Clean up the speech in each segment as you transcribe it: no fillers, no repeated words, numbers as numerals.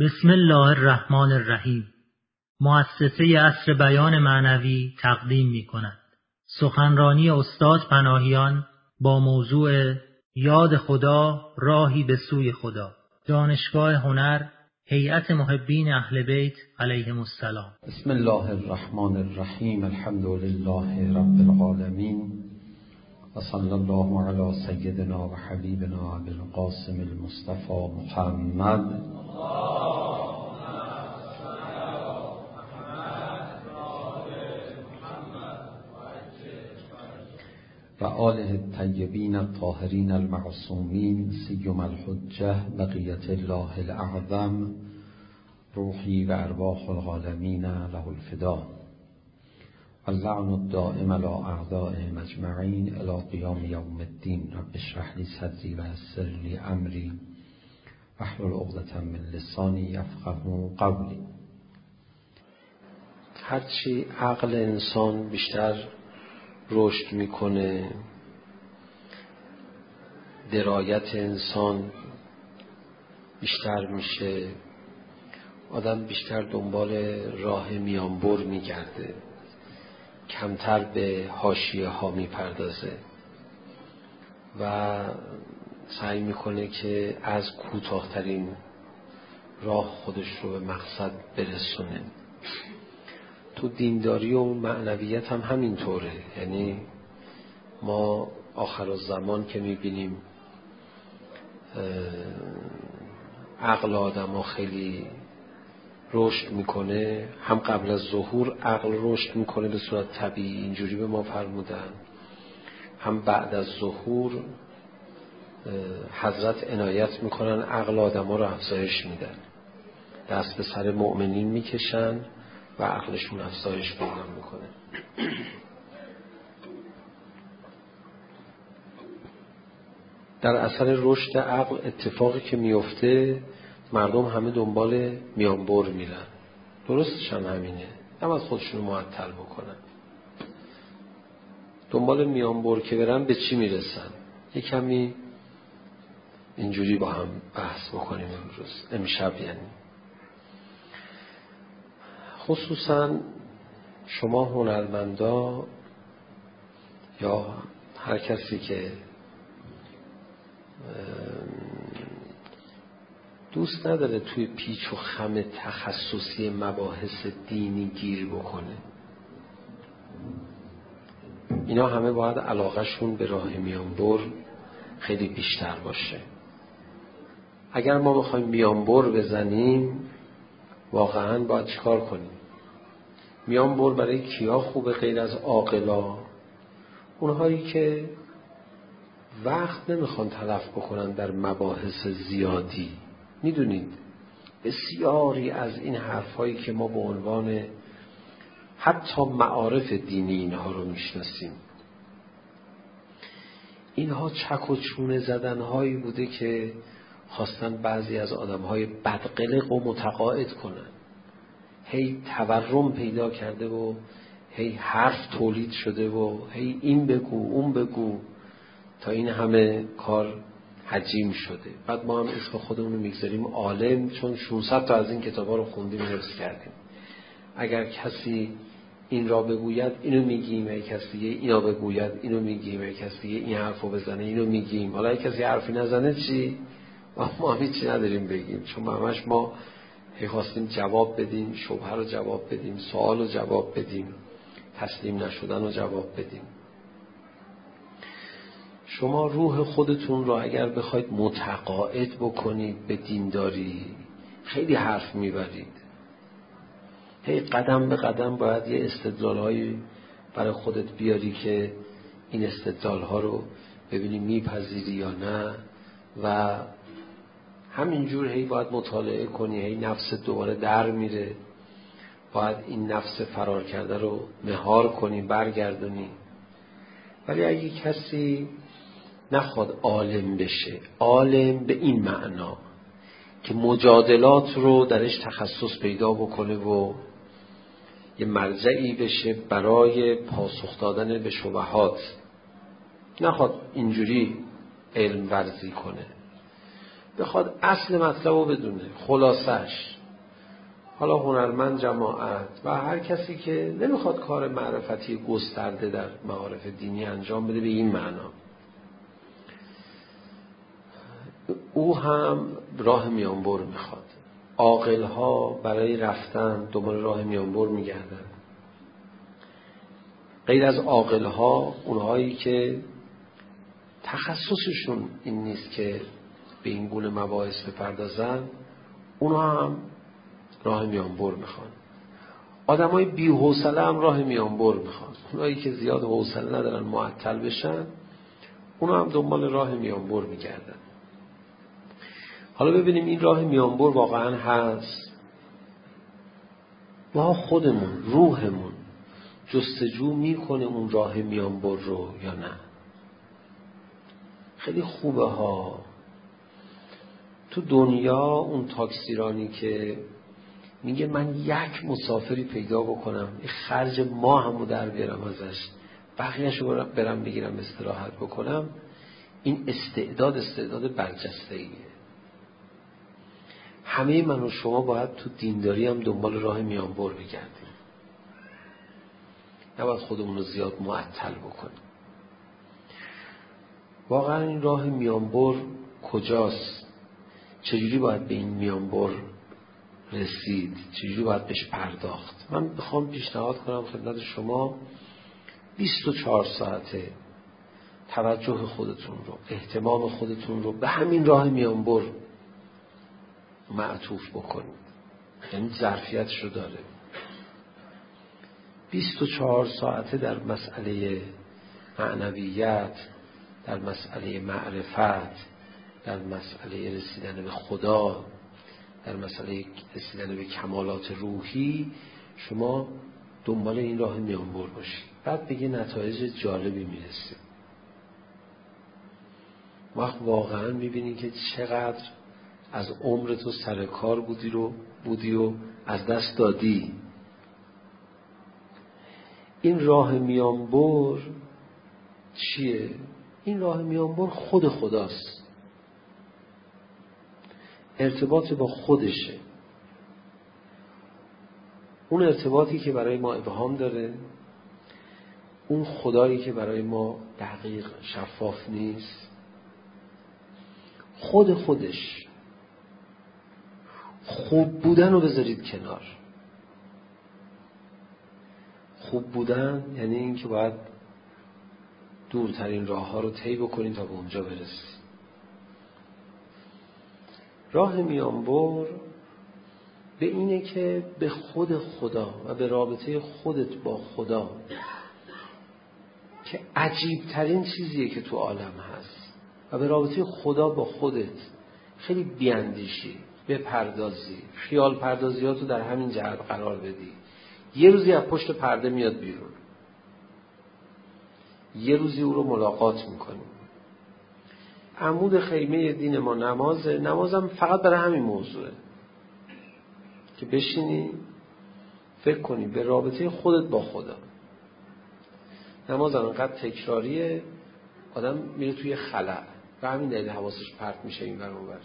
بسم الله الرحمن الرحیم. مؤسسه عصر بیان معنوی تقدیم می‌کند سخنرانی استاد پناهیان با موضوع یاد خدا راهی به سوی خدا، دانشگاه هنر، هیئت محبین اهل بیت علیهم السلام. بسم الله الرحمن الرحیم. الحمد لله رب العالمین و صلی الله علی سیدنا و حبیبنا ابی القاسم المصطفى محمد و آله الطیبین الطاهرین المعصومین سیم الحجة بقیة الله الاعظم روحی و ارواح العالمین له الفدا اللعن الدائم علی اعدائهم اجمعین الی قیام یوم الدین. رب اشرح لی صدری و یسر لی امری واحلل عقدة من لسانی یفقهوا قولی. هرچی عقل انسان بیشتر رشد میکنه، درایت انسان بیشتر میشه، آدم بیشتر دنبال راه میانبر میگرده، کمتر به حاشیه ها میپردازه و سعی میکنه که از کوتاهترین راه خودش رو به مقصد برسونه. تو دینداری و معنویت هم همینطوره. یعنی ما آخرالزمان که میبینیم عقل آدم ها خیلی رشد میکنه، هم قبل از ظهور عقل رشد میکنه به صورت طبیعی، اینجوری به ما فرمودن، هم بعد از ظهور حضرت عنایت میکنن عقل آدم ها رو افزایش میدن، دست به سر مؤمنین میکشن و عقلشون افزایش پیدا میکنه. در اثر رشد عقل اتفاقی که میفته، مردم همه دنبال میانبر میرن. درستش هم همینه، هم از خودشون معطل بکنن. دنبال میانبر که برن به چی میرسن؟ یک کمی اینجوری با هم بحث بکنیم امشب. یعنی خصوصا شما هنرمندا یا هر کسی که دوست نداره توی پیچ و خم تخصصی مباحث دینی گیر بکنه، اینا همه باید علاقهشون به راه میانبر خیلی بیشتر باشه. اگر ما بخوایم میانبر بزنیم، واقعا باید چیکار کنیم؟ میانبر برای کیا خوبه غیر از عاقلا؟ اونهایی که وقت نمیخوان تلف بکنن در مباحث زیادی. میدونید بسیاری از این حرفایی که ما به عنوان حتی معارف دینی اینها رو میشناسیم، اینها چک و چونه زدنهایی بوده که خواستن بعضی از آدمهای بدقلق و متقاعد کنن. هی تورم پیدا کرده و هی حرف تولید شده و هی این بگو اون بگو تا این همه کار حجیم شده. بعد ما هم اسم خودمون رو میگذاریم عالم، چون 600 تا از این کتابا رو خوندیم، حفظ کردیم. اگر کسی این را بگوید اینو میگیم، اگر کسی اینا بگوید اینو میگیم، اگر کسی این حرفو بزنه اینو میگیم. حالا اگر کسی حرفی نزنه چی؟ ما هیچی نداریم بگیم، چون همش ما خواستیم جواب بدیم، شبهه رو جواب بدیم، سوال رو جواب بدیم، تسلیم نشدن رو جواب بدیم. شما روح خودتون رو اگر بخواید متقاعد بکنید به دینداری، خیلی حرف میبرید. هی قدم به قدم باید یه استدلال‌هایی برای خودت بیاری که این استدلال‌ها رو ببینی میپذیری یا نه، و همینجور هی باید مطالعه کنی. هی نفست دوباره در میره، باید این نفس فرار کرده رو مهار کنی، برگردونی. ولی اگه کسی نخواد عالم بشه، عالم به این معنا که مجادلات رو درش تخصص پیدا بکنه و یه مرجعی بشه برای پاسخ دادن به شبهات، نخواد اینجوری علم ورزی کنه، بخواد اصل مطلب رو بدونه، خلاصش. حالا هنرمند، جماعت و هر کسی که نمیخواد کار معرفتی گسترده در معارف دینی انجام بده به این معنا، او هم راه میانبر میخواد. عاقل‌ها برای رفتن دنبال راه میانبر میگردن. غیر از عاقل‌ها، اونهایی که تخصصشون این نیست که به این گونه مباحث بپردازن، اونها هم راه میانبر میخوان. آدمای بی حوصله هم راه میانبر میخوان. اونایی که زیاد حوصله ندارن معطل بشن، اونا هم دنبال راه میانبر میگردن. حالا ببینیم این راه میانبر واقعا هست. ما خودمون، روحمون جستجو میکنه اون راه میانبر رو یا نه؟ خیلی خوبه ها. تو دنیا اون تاکسیرانی که میگه من یک مسافری پیدا بکنم، این خرج ماهمو در بیارم ازش، بقیه‌شو برم بگیرم استراحت بکنم، این استعداد برجسته‌ایه. همه من و شما باید تو دینداری هم دنبال راه میانبر بگردیم. نباید خودمون رو زیاد معطل بکنیم. واقعا این راه میانبر کجاست؟ چجوری باید به این میانبر رسید؟ چجوری باید بهش پرداخت؟ من بخوام پیشنهاد کنم خدمت شما 24 ساعته توجه خودتون رو، اهتمام خودتون رو به همین راه میانبر معطوف بکنید. یعنی ظرفیتش رو داره. 24 ساعته در مسئله معنویت، در مسئله معرفت، در مسئله رسیدن به خدا، در مسئله رسیدن به کمالات روحی شما دنبال این راه میانبر باشید. بعد به یه نتایج جالبی میرسید. وقت واقعا میبینید که چقدر از عمر تو سر کار بودی و از دست دادی. این راه میانبر چیه؟ این راه میانبر خود خداست. ارتباط با خودشه. اون ارتباطی که برای ما ابهام داره، اون خدایی که برای ما دقیق شفاف نیست، خودش. خوب بودن رو بذارید کنار. خوب بودن یعنی این که باید دورترین راه ها رو طی بکنید تا به اونجا برسید. راه میانبر به اینه که به خود خدا و به رابطه خودت با خدا که عجیب ترین چیزیه که تو عالم هست و به رابطه خدا با خودت خیلی بیاندیشی، بپردازی، خیال پردازیاتو در همین جهت قرار بدی. یه روزی از پشت پرده میاد بیرون، یه روزی او رو ملاقات میکنی. عمود خیمه دین ما نمازم فقط برای همین موضوعه که بشینی فکر کنی به رابطه خودت با خدا. نمازم انقدر تکراریه آدم میره توی خلأ و همین دلیل حواسش پرت میشه این ور اون ور،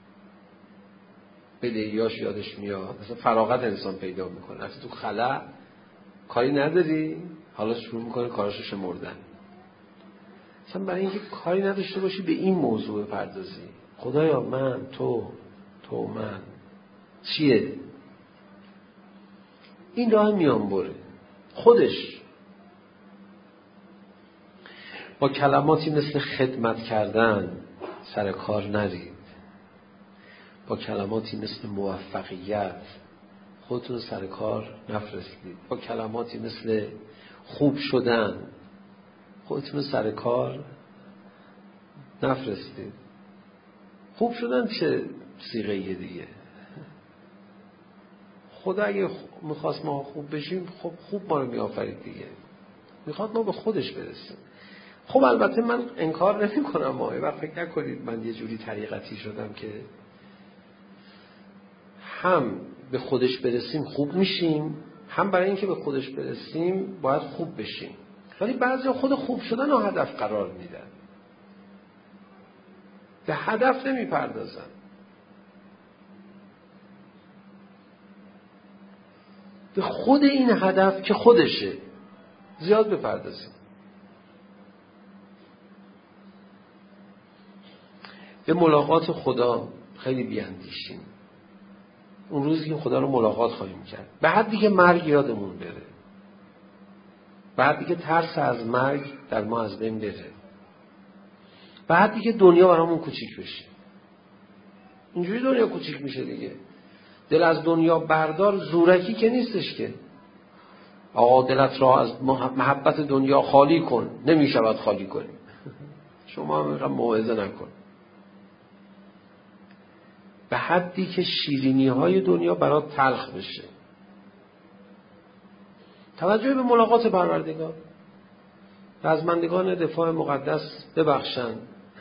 بدهیاش یادش میاد، مثلا فراغت انسان پیدا میکنه. وقتی تو خلأ کاری نداری حالا شروع میکنه کاراشو شمردن. مثلا برای اینکه کاری نداشته باشی به این موضوع پردازی، خدایا من، تو من چیه؟ این راه میانبره خودش. با کلماتی مثل خدمت کردن سر کار نرید. با کلماتی مثل موفقیت خودتون سر کار نفرستید. با کلماتی مثل خوب شدن خودتون سر کار نفرستید. خوب شدن چه صیغه‌ای دیگه؟ خدا اگه میخواست ما خوب بشیم خب خوب ما رو میآفرید دیگه. میخواد ما به خودش برسیم. خب البته من انکار نمی کنم، یه وقت فکر نکنید من یه جوری طریقتی شدم که هم به خودش برسیم خوب میشیم، هم برای اینکه به خودش برسیم باید خوب بشیم. ولی بعضی خود خوب شدن رو هدف قرار میدن، به هدف نمیپردازن. به خود این هدف که خودشه زیاد بپردازیم. به ملاقات خدا خیلی بیاندیشیم. اون روزی که خدا رو ملاقات خواهیم کرد، به حدی که مرگ یادمون بره، به حدی که ترس از مرگ در ما از بین بره، به حدی که دنیا برامون کوچیک بشه. اینجوری دنیا کوچیک میشه دیگه. دل از دنیا بردار زورکی که نیستش که آقا دلت را از محبت دنیا خالی کن، نمیشود خالی کنی. شما هم اینقدر موعظه نکن. به حدی که شیرینی های دنیا برات تلخ بشه. توجه به ملاقات پروردگار. رزمندگان دفاع مقدس ببخشند،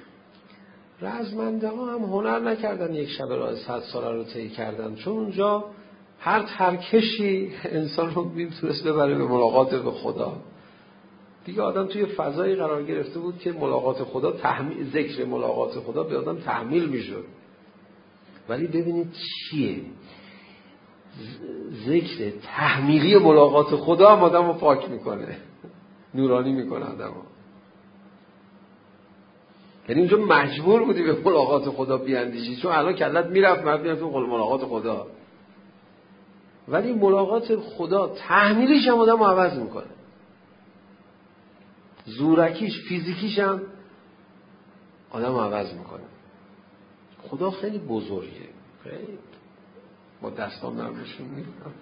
رزمنده ها هم هنر نکردن یک شب راه 100 ساله رو طی کردن، چون اونجا هر ترکشی انسان رو میتونست ببره به ملاقات به خدا. دیگه آدم توی فضایی قرار گرفته بود که ملاقات خدا ذکر ملاقات خدا به آدم تحمیل میشد. ولی ببینید چیه ذکر تحمیلی ملاقات خدا هم آدم رو پاک میکنه، نورانی میکنه آدم رو. یعنی اونجا مجبور بودی به ملاقات خدا بیاندیشی، چون الان کلت میرفت مرد تو ملاقات خدا. ولی ملاقات خدا تحمیلیش هم آدم رو عوض میکنه، زورکیش فیزیکیش هم آدم رو عوض میکنه. خدا خیلی بزرگه، خیلی با دستام نرمشون میکنم.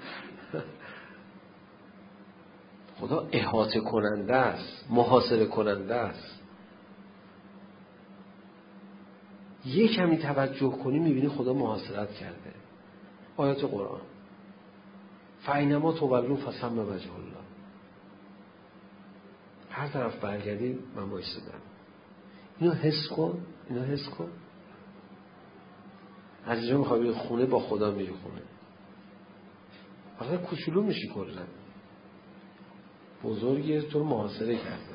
خدا احاطه کننده است، محاصره کننده است. یک کمی توجه کنی میبینی خدا محاصرت کرده. آیات قرآن فاینما تولوا فثم وجه الله. هر طرف برگردی من وایسادم. اینو حس کن، اینو حس کن. از اینجا میخوای بری خونه، با خدا میری خونه. اصلا کوچولو میشی کلا. بزرگی تو رو محاصره کرده.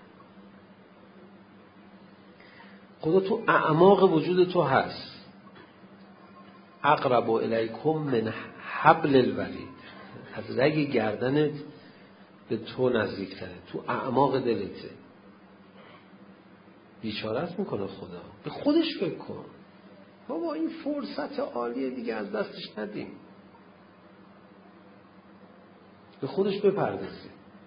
خدا تو اعماق وجود تو هست. اقرب الیکم من حبل الورید. از رگ گردنت به تو نزدیکتره، تو اعماق دلته. بیچارت میکنه خدا. به خودش فکر کن. بابا این فرصت عالیه دیگه، از دستش ندیم. به خودش بپردازیم.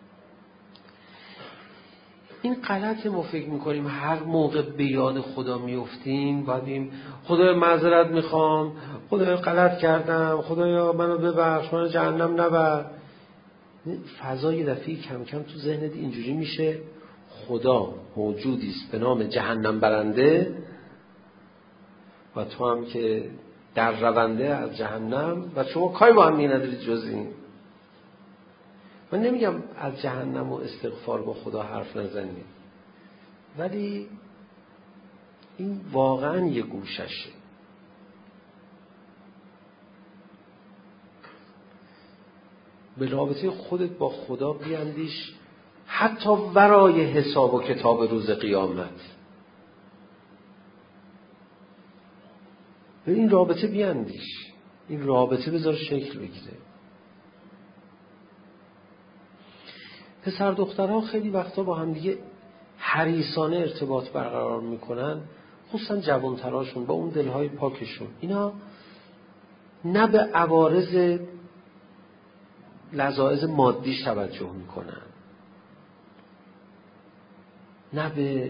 این غلط ما فکر میکنیم هر موقع به یاد خدا میفتیم باید بگیم خدایا معذرت میخوام، خدایا غلط کردم، خدایا منو ببخش، منو جهنم نبر. فضای دفعی کم کم تو ذهنت اینجوری میشه خدا موجودی است به نام جهنم برنده و تو هم که در رونده از جهنم و شما کاری با هم ندارید جز این. من نمیگم از جهنم و استغفار با خدا حرف نزنید، ولی این واقعا یه گوششه. به رابطه خودت با خدا بیاندیش، حتی ورای حساب و کتاب روز قیامت. به این رابطه بیاندیش، این رابطه بذار شکل بگیره. پسر دخترها خیلی وقتا با هم دیگه حریصانه ارتباط برقرار میکنن، خصوصا جوانتراشون با اون دلهای پاکشون. اینا نه به عوارض لذاذ مادیش توجه میکنن، نه به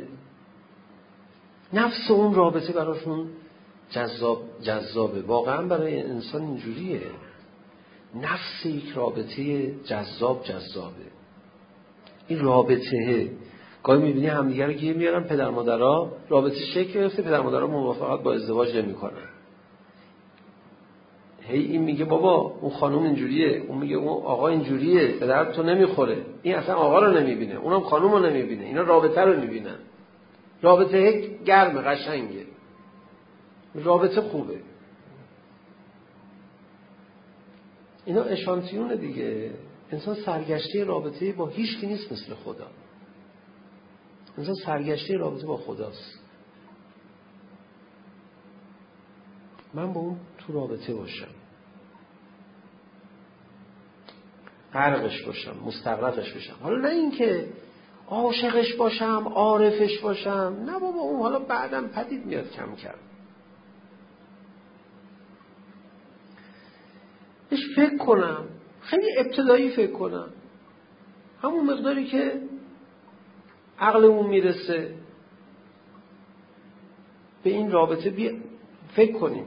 نفس اون رابطه براشون جذابه. واقعا برای انسان اینجوریه، نفس یک رابطه جذابه. این رابطه گاهی میبینی همدیگه رو گیر میارن، پدر مادرها رابطه شکل گرفته، پدر مادرها موافقت با ازدواج نمیکنن. هی این میگه بابا اون خانم اینجوریه، اون میگه اون آقا اینجوریه، به درد تو نمیخوره. این اصلا آقا رو نمیبینه، اونم خانم رو نمیبینه، اینا رابطه رو میبینن. رابطه گرمه، قشنگه، رابطه خوبه. اینا اشانتیونه دیگه. انسان سرگشته رابطه با هیچ کی نیست مثل خدا. انسان سرگشته رابطه با خداست. من با اون تو رابطه باشم. غرقش باشم، مستغرقش بشم. حالا نه اینکه عاشقش باشم، عارفش باشم، نه بابا، اون حالا بعدم پدید میاد کم کم. بهش فکر کنم، خیلی ابتدایی فکر کنم، همون مقداری که عقلمون میرسه به این رابطه فکر کنیم.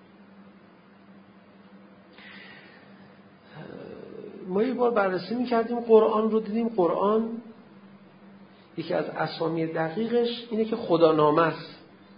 ما یه بار بررسی میکردیم قرآن رو، دیدیم قرآن یکی از اسامی دقیقش اینه که خدا نامه است.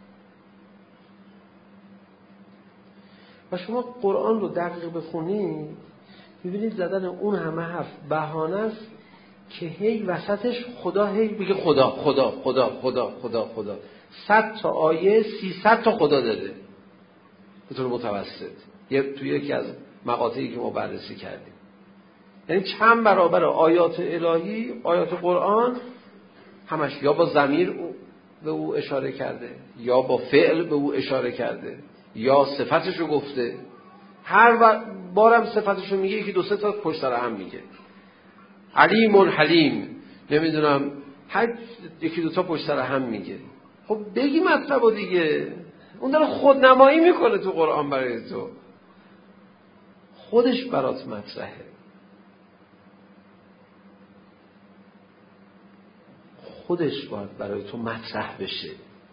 و شما قرآن رو دقیق بخونید میبینید زدن اون همه حرف بهانه است که هی وسطش خدا هی بگه خدا خدا خدا خدا خدا خدا. 100 تا آیه 300 تا خدا داده به طور متوسط توی یکی از مقاطعی که ما بررسی کردیم. یعنی چند برابر آیات الهی، آیات قرآن همش یا با ضمیر به او اشاره کرده، یا با فعل به او اشاره کرده، یا صفتش رو گفته. هر بارم صفتش رو میگه، یکی دو سه تا پشت سر هم میگه. علیم حلیم، نمیدونم، هر یکی دو تا پشت سر هم میگه. خب بگی مطلب رو دیگه. اون داره خودنمایی میکنه تو قرآن برای تو، خودش برات مطرحه، خودش باید برای تو مطرح بشه.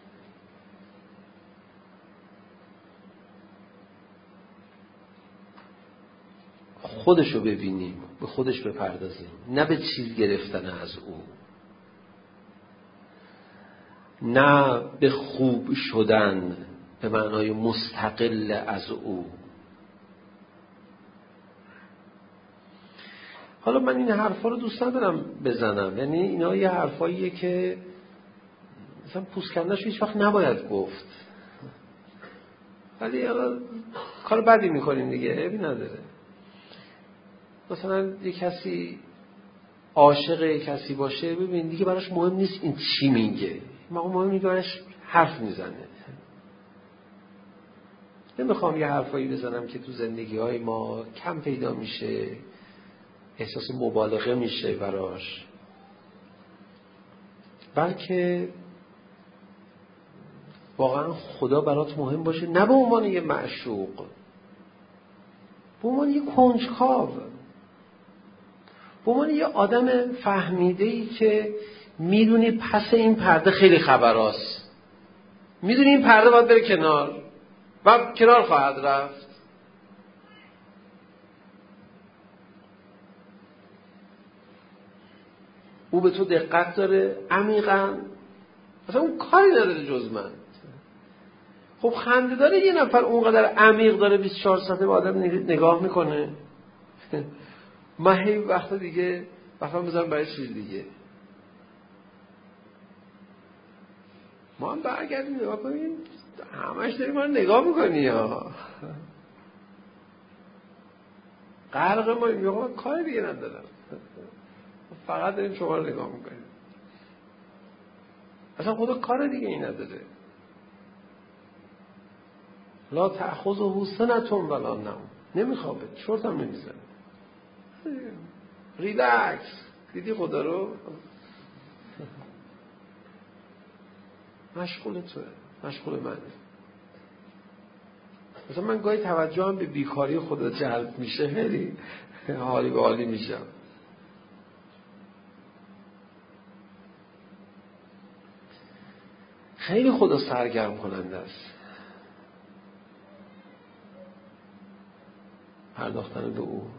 خودشو ببینیم، به خودش بپردازیم، نه به چیز گرفتن از او، نه به خوب شدن به معنای مستقل از او. حالا من این حرفا رو دوست ندارم بزنم، یعنی اینا یه حرفاییه که مثلا پوست کنده‌شو هیچ وقت نباید گفت، ولی حالا کار بدی میکنیم دیگه، عیبی نداره. مثلا یه کسی عاشق یه کسی باشه، ببین دیگه براش مهم نیست این چی میگه، مهم اینه براش حرف میزنه. نمیخوام یه حرفایی بزنم که تو زندگی‌های ما کم پیدا میشه، احساس مبالغه میشه براش، بلکه واقعا خدا برات مهم باشه، نه به عنوان یه معشوق، به عنوان یه کنجکاو، به عنوان یه آدم فهمیده‌ای که میدونی پس این پرده خیلی خبراست، میدونی این پرده باید بره کنار و کنار خواهد رفت. او به تو دقت داره عمیقاً، اصلا اون کاری نداره جز من. خب خنده داره یه نفر اونقدر عمیق داره 24 ساعته به آدم نگاه میکنه. من هی وقتا دیگه وقتا بذارم برای چیز دیگه. ما هم برگردیم نگاه کنیم، همش داری ما رو نگاه میکنی یا غرق ما میگم من کاری دیگه ندارم، فقط داریم شما رو نگاه میکنیم. اصلا خدا کار دیگه ای نداره. لا تأخذه سنة ولا نوم، نمیخوابه، چرت هم نمیزنه، ریلکس. دیدی خدا رو مشغول توه، مشغول منه. مثلا من گاهی توجهم به بیکاری خدا جلب میشه، خیلی حالی به حالی میشم. خیلی خدا سرگرم کننده است پرداختن به او.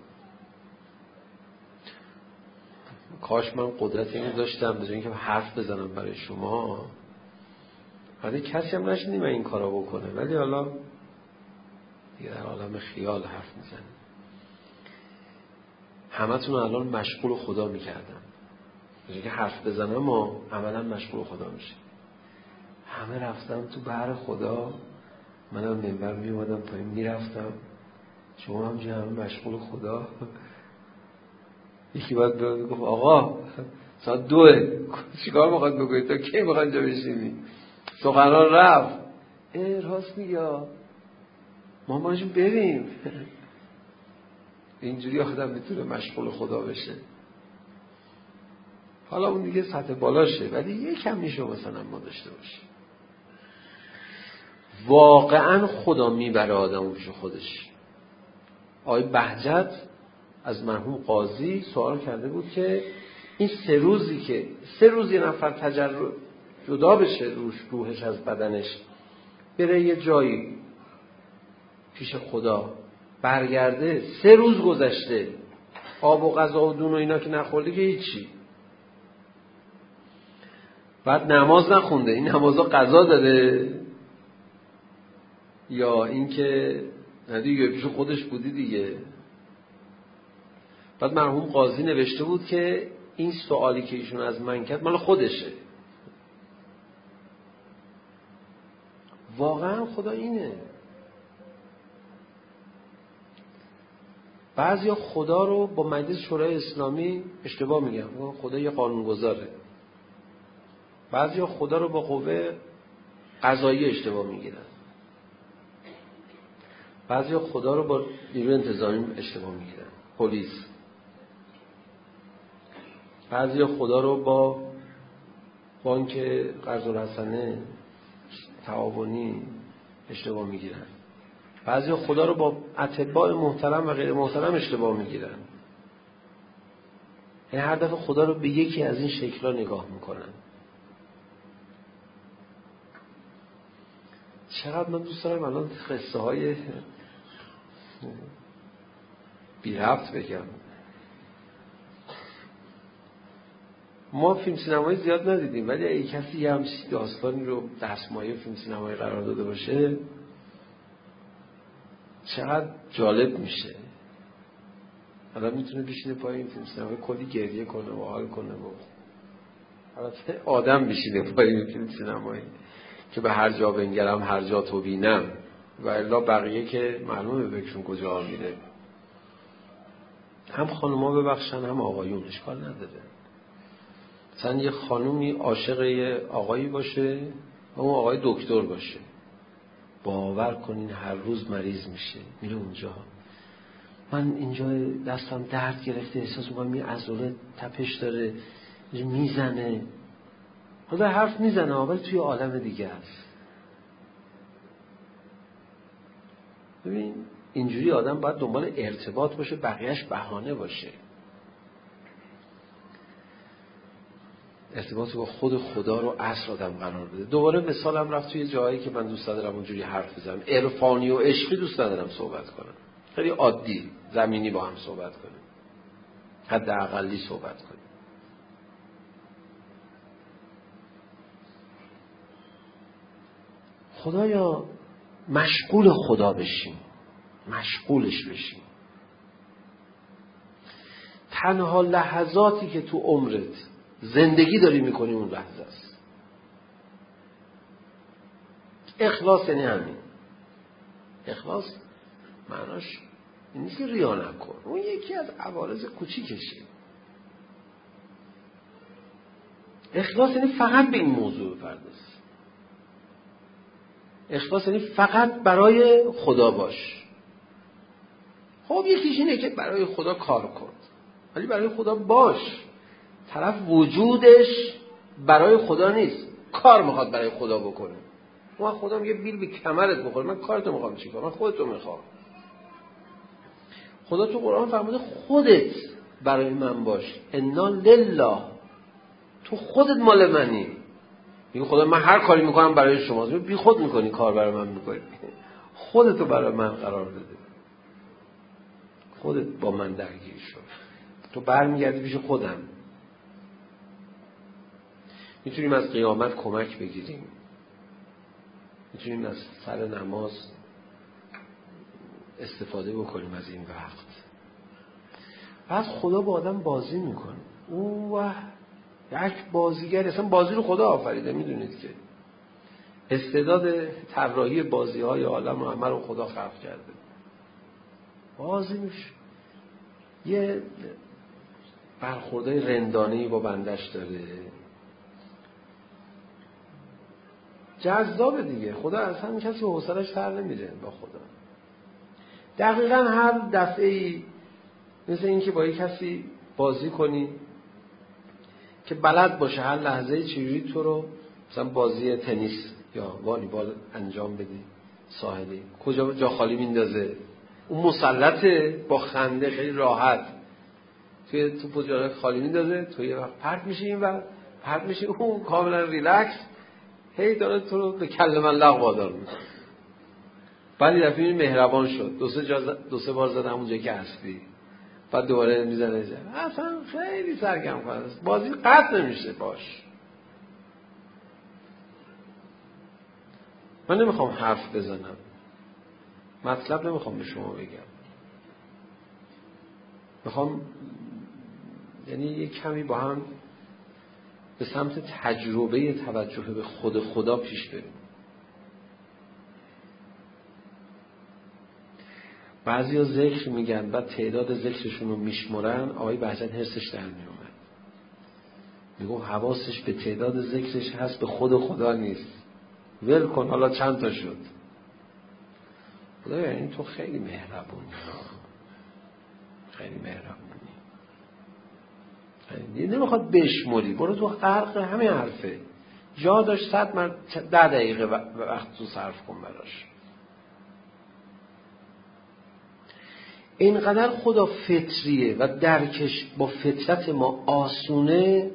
کاش من قدرت اینو داشتم به جای اینکه حرف بزنم برای شما، ولی کسی هم نشنید من این کارا بکنه، ولی حالا دیگه در عالم خیال حرف میزنم. همتون الان مشغول خدا میکردم، به جای اینکه حرف بزنم و عملا مشغول خدا میشه. همه رفتم تو بحر خدا، منم منبر میومدم پایین میرفتم، شما هم همه مشغول خدا. یکی باید گفت آقا ساعت 2، چیکار میخواد بکنید تا کی میخواد اینجا بشینی؟ سخنران رفت. راست میگه، ما باشیم بریم. اینجوری آدم میتونه مشغول خدا بشه. حالا اون دیگه سطح بالاشه، ولی یکم میشه مثلا ما داشته باشیم. واقعا خدا میبره آدمو پیش خودش. آقای بهجت از مرحوم قاضی سوال کرده بود که این 3 روزی که 3 روز یه نفر جدا بشه روحش از بدنش، بره یه جایی پیش خدا، برگرده 3 روز گذشته، آب و غذا و دون و اینا که نخورده که هیچی، بعد نماز نخونده، این نمازا قضا داره یا این که دیگه پیش خودش بودی دیگه. بعد مرحوم قاضی نوشته بود که این سوالی که ایشون از من کرد مال خودشه. واقعا خدا اینه. بعضیا خدا رو با مجلس شورای اسلامی اشتباه میگن، خدا یه قانونگذاره. بعضیا خدا رو با قوه قضاییه اشتباه میگیرن. بعضیا خدا رو با نیروی انتظامی اشتباه میگیرن، پلیس. بعضیا خدا رو با بانک قرض الحسنه تعاونی اشتباه میگیرن. بعضیا خدا رو با اتباع محترم و غیر محترم اشتباه میگیرن. یعنی هر دفعه خدا رو به یکی از این شکل‌ها نگاه میکنن. چقدر من دوست دارم الان قصه های بی ربط بگم. ما فیلم سینمایی زیاد ندیدیم، ولی اگه کسی یه همچین داستانی رو دستمایه فیلم سینمایی قرار داده باشه چقدر جالب میشه. آدم میتونه بشینه پای این فیلم سینمایی کلی گریه کنه و حال کنه و البته آدم بشینه پای این فیلم سینمایی که به هر جا بنگرم هر جا تو بینم، و الا بقیه که معلومه بکشون کجا میره. هم خانوما ببخشن هم آقایون، اشکال نداره. مثلا یه خانومی عاشق یه آقایی باشه و اون آقای دکتر باشه، باور کنین هر روز مریض میشه، میره اونجا، من اینجا دستم درد گرفته، احساس میکنم این عضله تپش داره میزنه. حالا حرف میزنه ولی توی عالم دیگه است. ببین اینجوری آدم باید دنبال ارتباط باشه، بقیهش بهانه باشه. ارتباط با خود خدا رو اصل آدم قرار بده. دوباره مثالم رفت توی جایی که من دوست ندارم اونجوری حرف بزنم، عرفانی و عشقی دوست ندارم صحبت کنم، خیلی عادی زمینی با هم صحبت کنیم، حداقلی صحبت کنیم. خدایا مشغول خدا بشیم، مشغولش بشیم. تنها لحظاتی که تو عمرت زندگی داری میکنی اون لحظه است. اخلاص یعنی همین. اخلاص معناش این نیست که ریا نکن، اون یکی از عوارض کوچیکشه. اخلاص یعنی فقط به این موضوع بپرداز. اخلاص یعنی فقط برای خدا باش. خب یکیش اینه که برای خدا کار کن، ولی برای خدا باش. طرف وجودش برای خدا نیست، کار میخواد برای خدا بکنه. من خدا میگه بیل به کمرت بخور، من کارتو میخوام چیکار، من خودتو میخوام. خدا تو قرآن فرموده خودت برای من باش، انا لله، تو خودت مال منی. میگه خدا من هر کاری میکنم برای شما، بی خود میکنی کار برای من میکنی، خودتو برای من قرار بده، خودت با من درگیر شو، تو برمیگردی پیش خودم. میتونیم از قیامت کمک بگیریم، میتونیم از سر نماز استفاده بکنیم از این وقت. بعد خدا با آدم بازی میکنه. اوه یک بازیگر، اصلا بازی رو خدا آفریده. میدونید که استعداد طراحی بازی های عالم رو همه رو خدا خلق کرده. بازی میشه، یه برخوردهای رندانه‌ای با بندش داره، جذابه دیگه. خدا اصلا کسی به حوصله‌اش سر نمیره با خدا. دقیقاً هر دفعه‌ای مثل این که با یک کسی بازی کنی که بلد باشه هر لحظه چجوری تو رو مثلا بازی تنیس یا والیبال انجام بدی، ساحلی کجا جا خالی میندازه، اون مسلطه با خنده خیلی راحت توی توپ جا خالی میندازه، تو یه وقت پرت میشی این و پرت میشی اون کاملا ریلکس، هی داره تو رو به کلم الله وادار میکنه. بعد یه دفعه مهربان شد، دو سه بار زد همون جایی که هستی، بعد دوباره میزنه اصلا خیلی سرگرم کننده است، بازی قطع نمیشه باش. من نمیخوام حرف بزنم، مطلب نمیخوام به شما بگم، میخوام یعنی یک کمی با هم به سمت تجربه توجه به خود خدا پیش بریم. بعضیا ذکر میگن و تعداد ذکرشون رو میشمرن. آقای بهجت حرصش در میومد، میگو حواسش به تعداد ذکرش هست، به خود خدا نیست. ول کن حالا چند تا شد. خدا یعنی تو خیلی مهربونی، خیلی مهربونی، نمیخواد بشمری، برو تو غرق همین حرفه. جا داشت 10 دقیقه وقت تو صرف کن براش. اینقدر خدا فطریه و درکش با فطرت ما آسونه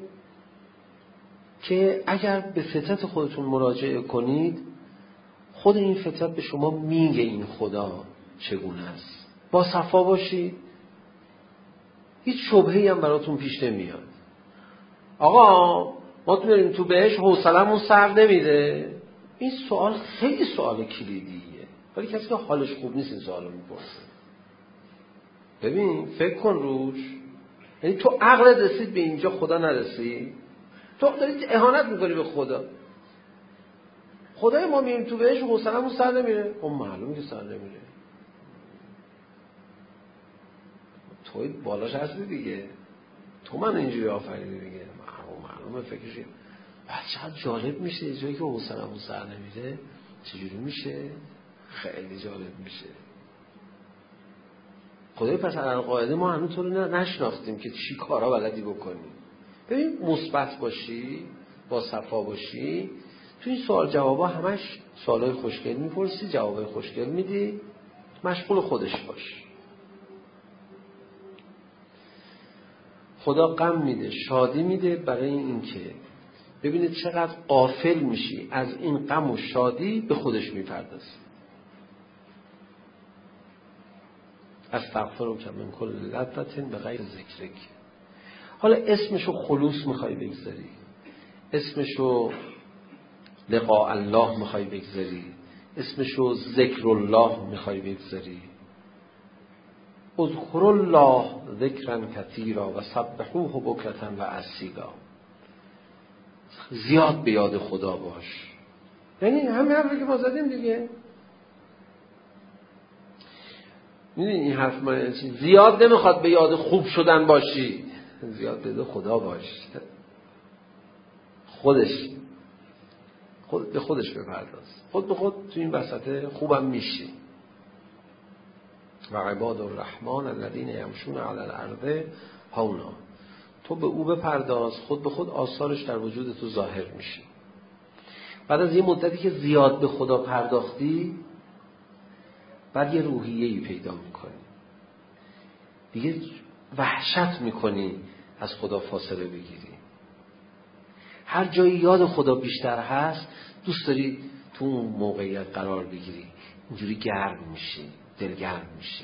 که اگر به فطرت خودتون مراجعه کنید، خود این فطرت به شما میگه این خدا چگونه است. با صفا باشید، هیچ شبهه‌ای هم براتون پیش نمیاد. آقا ما تو بریم تو بهش حوصلمون سر نمیره. این سوال خیلی سوال کلیدیه، ولی کسی که حالش خوب نیست این سوالو میپرسه. ببین فکر کن روش، یعنی تو عقلت رسید به اینجا، خدا نرسید، تو داری اهانت میکنی به خدا. خدای ما میریم تو بهش حوصلمون سر نمیره. خب معلومه که سر نمیره، توی بالاش هستی دیگه، تو من اینجوری آفریدی دیگه، معلومه فکرش. بعد چقدر جالب میشه یه جایی که حوصلمون سر نمیره چجوری میشه، خیلی جالب میشه. خدای پس القاعده ما هنوز تو رو نشناختیم که چی کارا بلدی بکنی. ببین مثبت باشی، با صفا باشی، تو این سوال جوابا همش سوالای خوشگل میپرسی، جوابای خوشگل میدی، مشغول خودش باش. خدا غم میده، شادی میده، برای اینکه ببینید چقدر غافل میشی از این غم و شادی به خودش میپردازی. استغفرک من کل لذة بغیر ذکرک. حالا اسمشو خلوص میخوای بگذاری، اسمشو لقاء الله میخوای بگذاری، اسمشو ذکر الله میخوای بگذاری، اذکر الله ذکرا کثیرا و سبحوه بکرة و اصیلا. زیاد به یاد خدا باش. یعنی همین حرفی که ما زدیم دیگه. میدونی این حرف من زیاد نمیخواد به یاد خوب شدن باشی، زیاد به یاد خدا باش. به خودش بپرداز، خود به خود تو این وسط خوبم میشی. و عباد الرحمن الذین یمشون علی الارض هونا. تو به او بپرداز، خود به خود آثارش در وجود تو ظاهر میشه. بعد از یه مدتی که زیاد به خدا پرداختی، بعد یه روحیه‌ای پیدا میکنی، دیگه وحشت میکنی از خدا فاصله بگیری. هر جایی یاد خدا بیشتر هست دوست داری تو اون موقعیت قرار بگیری، اینجوری گرم میشی، دلگرم میشی.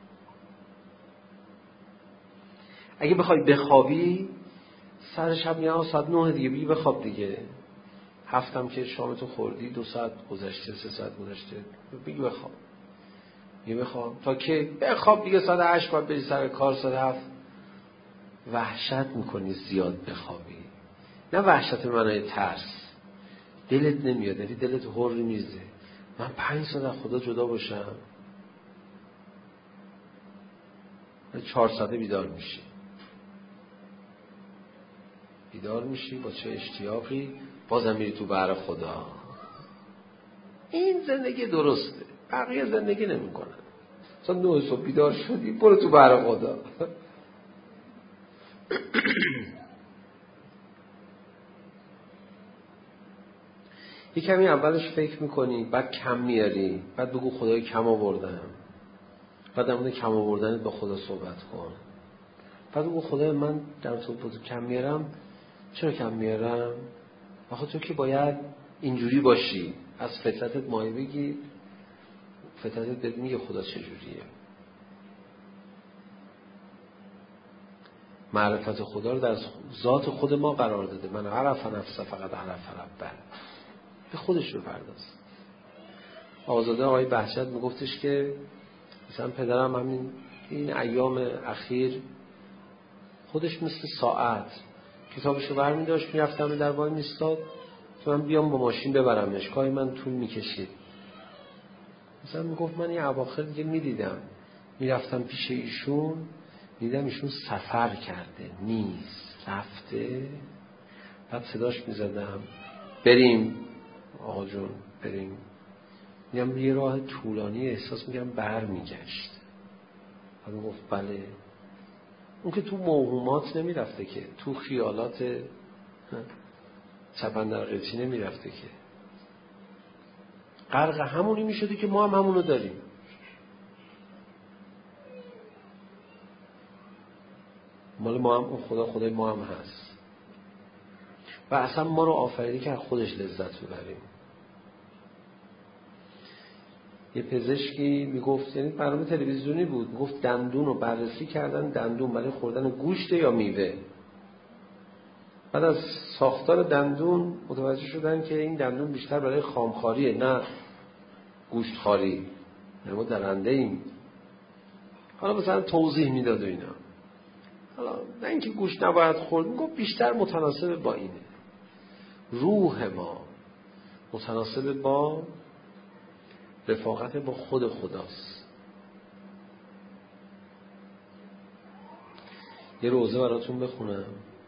اگه بخوای بخوابی سر شب میاد ساعت 9 دیگه بگی بخواب دیگه، هفتم که شامتو خوردی 2 ساعت گذشته 3 ساعت گذشته بگی بخواب، بگی بخواب تا که بخواب دیگه ساعت 8 باید بری سر کار، ساعت 7. وحشت میکنی زیاد بخوابی، نه وحشت به معنای ترس، دلت نمیاد، یعنی دلت هر میزه من 5 ساعت از خدا جدا باشم، 4 ساعته بیدار میشی با چه اشتیاقی، بازم میری تو بحر خدا. این زندگی درسته، بقیه زندگی نمی کنن. مثلا 9 صبح بیدار شدی برو تو بر خدا. یه کمی اولش فکر میکنی، بعد کم میاری، بعد بگو خدای کم آوردم، بعد در مورد کم آوردنت با خدا صحبت کن، بعد بگو خدای من در تو کم میارم، چرا کم میارم؟ آخه تو که باید اینجوری باشی. از فطرتت مایه بگی، فطرتت بهت میگه خدا چجوریه. معرفت خدا رو در ذات خود ما قرار داده. من عرف نفسه فقط عرف ربه. به خودش بپرداز. آقازاده آقای بهجت میگفتش که مثلا پدرم همین این ایام اخیر خودش مثل ساعت کتابشو برمی داشت میرفتم در وای میستاد که من بیام با ماشین ببرمش، کاری من طول میکشید. مثلا میگفت من این اواخر دیگه میدیدم میرفتم پیش ایشون، میدیدم ایشون سفر کرده نیست رفته، بعد صداش میزدم بریم آقا جون بریم، میگم یه راه طولانی احساس میگم بر میگشت. بعد میگفت بله. اون که تو موهومات نمیرفته که، تو خیالات چپندرقیچی نمیرفته که، غرق همونی میشده که ما هم همونو داریم. مال ما هم اون خدا خدای ما هم هست و اصلا ما رو آفریده که از خودش لذت ببریم. یه پزشکی میگفت، یعنی برنامه تلویزیونی بود، میگفت دندون رو بررسی کردن، دندون برای خوردن گوشت یا میوه. بعد از ساختار دندون متوجه شدن که این دندون بیشتر برای خامخاریه نه گوشتخواری، ما درنده ایم. حالا مثلا توضیح میداد و اینا، حالا نه اینکه گوشت نباید خورد، میگفت بیشتر متناسب با اینه. روح ما متناسب با رفاقت با خود خداست. یه روزه براتون بخونم.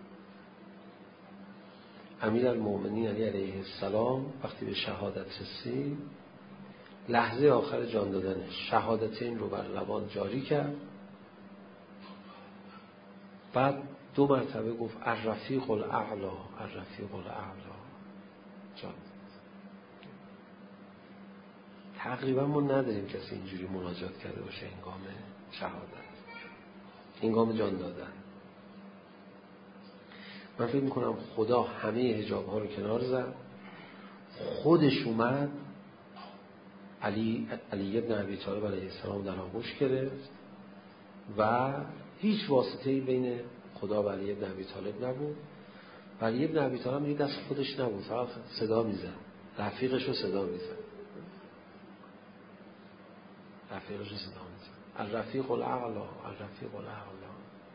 امیرالمومنین علی علیه السلام وقتی به شهادت رسید، لحظه آخر جان دادنش شهادتین رو بر لبان جاری کرد، بعد 2 مرتبه گفت الرفیق الاعلی الرفیق الاعلی جان. تقریبا ما نداریم کسی اینجوری مناجات کرده باشه هنگام شهادت، هنگام جان دادن. من فکر میکنم خدا همه حجاب ها رو کنار زد، خودش اومد علی ابن ابی طالب علیه السلام در آغوش گرفت و هیچ واسطه‌ای بین خدا و علی ابن ابی طالب نبود. و علی ابن ابی طالب یه دست خودش نبود، فقط صدا میزد، رفیقش رو صدا میزد، رفیقش رو صدا میزد، الرفیق الاعلی الرفیق الاعلی.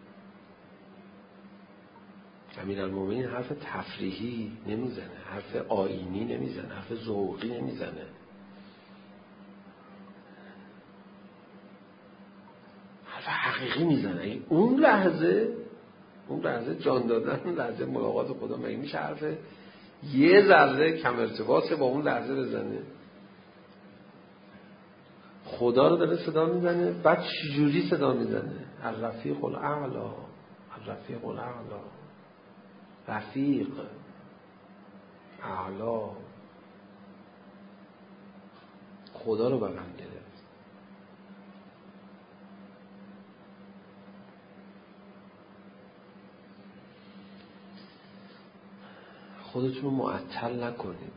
امیرالمومنین حرف تفریحی نمیزنه، حرف آیینی نمیزنه، حرف ذوقی نمیزنه، حرف حقیقی میزنه. اون لحظه جان دادن، اون لحظه ملاقات خدا، مگه میشه حرف یه ذره کم ارتباطه با اون لحظه بزنه؟ خدا رو داره صدا میزنه، بعد چجوری صدا میزنه؟ الرفیق الاعلی الرفیق الاعلی، رفیق اعلا، خدا رو بغل گرفت. خودتون رو معطل نکنید،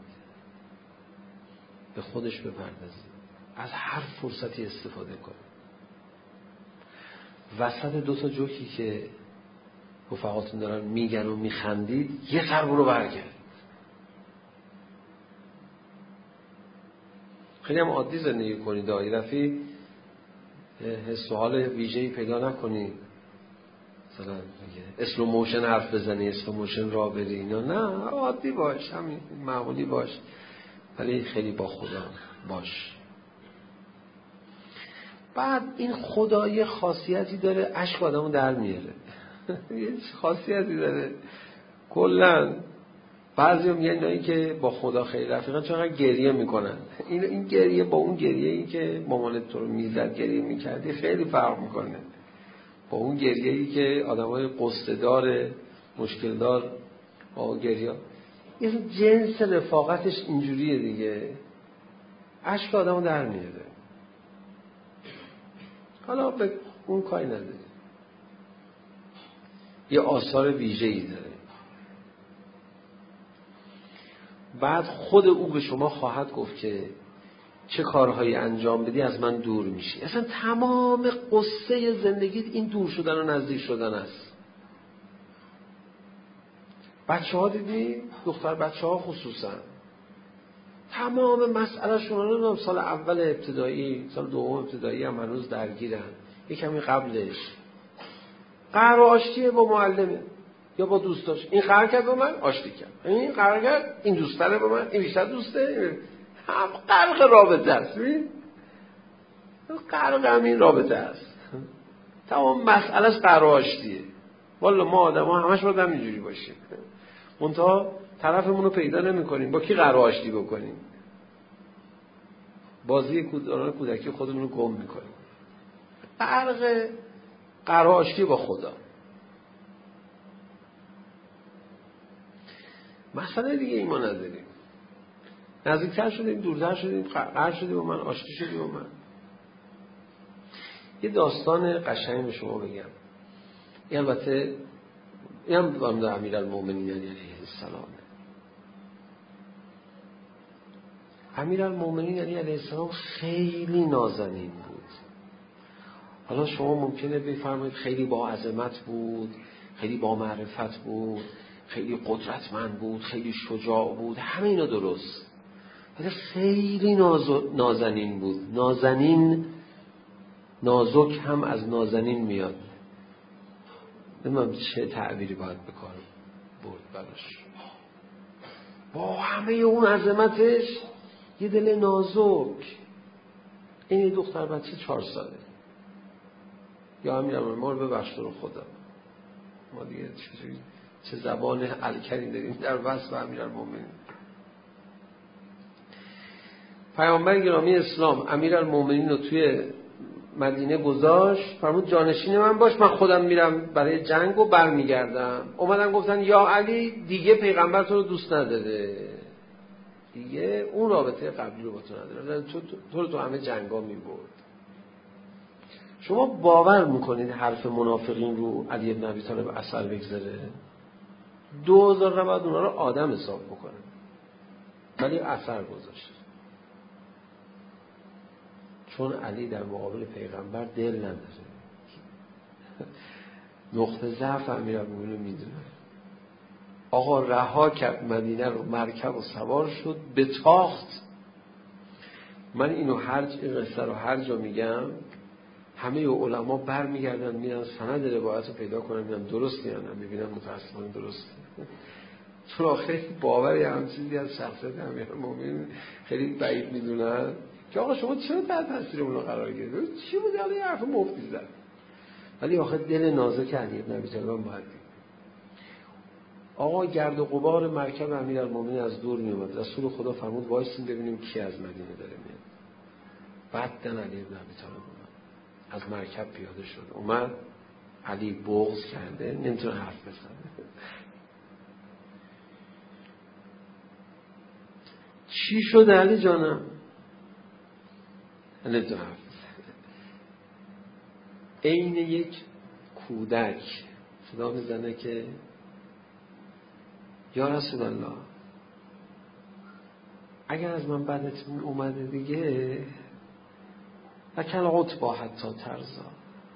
به خودش بپردازید، از هر فرصتی استفاده کنید. وسط 2 جوکی که رفقاتون دارن میگن و میخندید، یه سر برو برگرد. خیلی هم عادی زندگی کنید، دایرفی حس و حال ویژه‌ای پیدا نکنید، مثلا اسلو موشن حرف بزنی، اسلو موشن راه بری، اینا نه، عادی باش، همین معمولی باش، ولی خیلی با خدا باش. بعد این خدا یه خاصیتی داره، اشک آدمو در میاره. یه خاصیتی داره کلن. بعضی هم میگن اینایی که با خدا خیلی رفیقن چقدر گریه میکنن. این گریه با اون گریه ای که مامانت تو رو میزد گریه میکردی خیلی فرق میکنه، با اون گریه ای که آدمای قصه دار مشکل دار با گریه. این جنس رفاقتش اینجوریه دیگه، اشک آدمو در میاره. حالا به اون کاری نداره، یه آثار ویژه‌ای داره. بعد خود او به شما خواهد گفت که چه کارهایی انجام بدی از من دور میشی. اصلا تمام قصه زندگیت این دور شدن و نزدیک شدن است. بچه ها دیدی؟ دختر بچه ها خصوصا تمام مسئله شون سال اول ابتدایی، سال دوم ابتدایی هم هنوز درگیرن. یک کمی قبلش قهر و آشتیه با معلمه یا با دوستاش. این قهر کرد با من، آشتی کرد. این قهر کرد، این دوست داره با من، این بیشتر دوسته. هم غرق رابطه است. ببین غرق همین رابطه است. تمام مسئلهش قهر و آشتیه. والا ما آدما همش باید همینجوری باشیم. منتها طرفمون رو پیدا نمی‌کنیم با کی قهر و آشتی بکنیم. بازی کودکی خودمون رو گم می‌کنیم. غرق قهر و آشتی با خدا. مسئله دیگه ای ما نداریم. نزدیکتر شدیم، دورتر شدیم، قهر شدیم با من، آشتی شدیم با من. یه داستان قشنگ به شما بگم. این البته این هم در امیرالمومنین علیه السلام. امیرالمومنین علیه السلام خیلی نازنین بود. حالا شما ممکنه بفرمایید خیلی با عظمت بود، خیلی با معرفت بود، خیلی قدرتمند بود، خیلی شجاع بود، همه اینا درست، ولی خیلی نازنین بود. نازنین، نازک هم از نازنین میاد. نمیدونم چه تعبیری باید بکارم برد براش. با همه اون عظمتش یه دل نازک. این دختر بچه 4 ساله. یا امیرالمومنین ما رو ببخش رو خدا، ما دیگه چه زبان الکری داریم در وصف امیرالمومنین. پیامبر گرامی اسلام امیرالمومنین رو توی مدینه گذاشت، فرمود جانشین من باش، من خودم میرم برای جنگ و برمیگردم. اومدن گفتن یا علی دیگه پیغمبر تو رو دوست نداره، دیگه اون رابطه قبلی رو با تو نداره، تو همه جنگا میبرد. شما باور میکنید حرف منافقین رو علی بن ابی طالب اثر بگذاره؟ 2000 نباید اونا رو آدم حساب بکنه، ولی اثر گذاشت. چون علی در مقابل پیغمبر دل نداره. نقطه ضعف امیرالمومنین میدونه. آقا رها کرد مدینه رو، مرکب و سوار شد به تاخت. من این قصه رو هر جا میگم همه علما بر میگردن میرن سند روایت رو پیدا کنن، میرن درست میرن، میبینن متاسفانه درسته. چون آخر باوری هم چیزی از شخصیت امیرالمومنین خیلی بعید میدونن که آقا شما چرا تحت تاثیر اون قرار گرفتید؟ چی بود حالا یه حرف مفتی زد؟ ولی آخه دل نازک علی بن ابی طالب باید دید. آقا گرد و غبار مرکب امیرالمومنین از دور می اومد. رسول خدا فرمود وایسین ببینیم کی از مدینه داره میاد. بعدن علی بن ابی طالب اومد، از مرکب پیاده شد، اومد. علی بغض کرده، نمیتونه حرف بزنه. چی شد علی جانم؟ نمیتونه حرف بزنه. عین یک کودک صدا میزنه که یا رسول الله اگر از من بدتون اومده دیگه لکل عتبا حتی ترزا،